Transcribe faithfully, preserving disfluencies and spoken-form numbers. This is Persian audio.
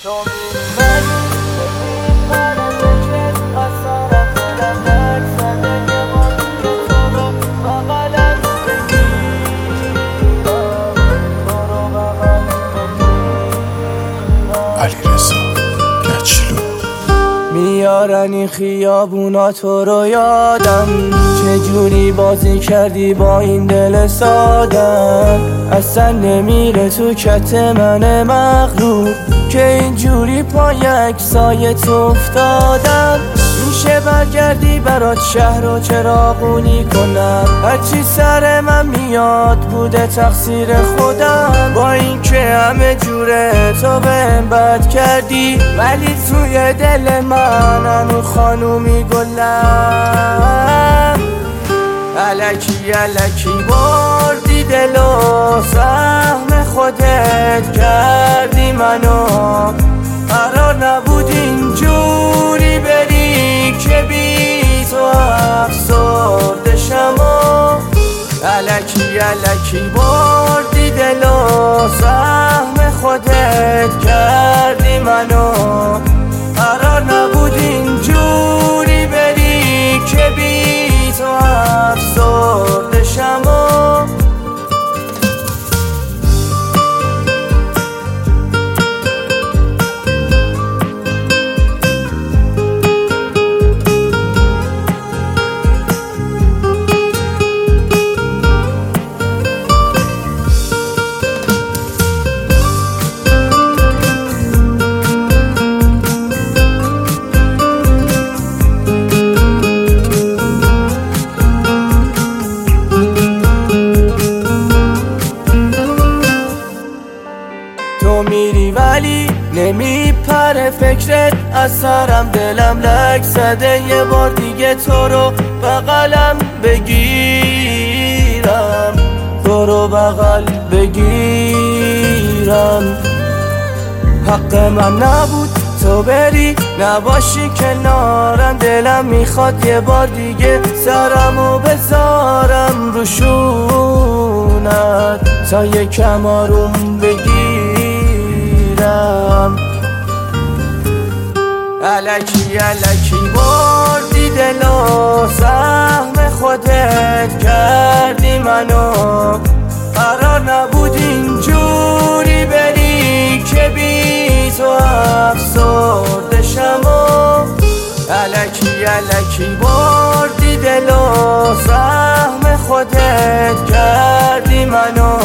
تو می‌مانی نمی‌پره فکرت از سرم دلم لک زده یه بار دیگه تو رو بغلم بگیرم تو رو بغل بگیرم علیرضا گچلو میارن این خیابونا تو رو یادم چجوری بازی کردی با این دل سادم اصلا نمیره تو کت من مغرور که اینجوری پای عکسایت افتادم میشه برگردی برات شهر و چراغونی کنم هرچی سر من میاد بوده تقصیر خودم با اینکه همه جوره تو بهم بد کردی ولی توی دل من هنو خانومی گلم الکی الکی بردی دلو سهم خودت کردی منو قرار نبود اینجوری بری که بی تو افسرده شم الکی الکی بردی دلو سهم خودت کردی منو قرار نبود اینجوری بری که بی تو افسرده شم تو میری ولی نمیپره فکرت از سرم دلم لک زده یه بار دیگه تو رو بغلم بگیرم تو رو بغل بگیرم حق من نبود تو بری نباشی کنارم دلم میخواد یه بار دیگه سرمو بذارم رو شونت تا یکم آروم بگیرم الکی الکی بردی دلو سهم خودت کردی منو قرار نبود اینجوری بری که بی تو افسرده شم الکی الکی بردی دلو سهم خودت کردی منو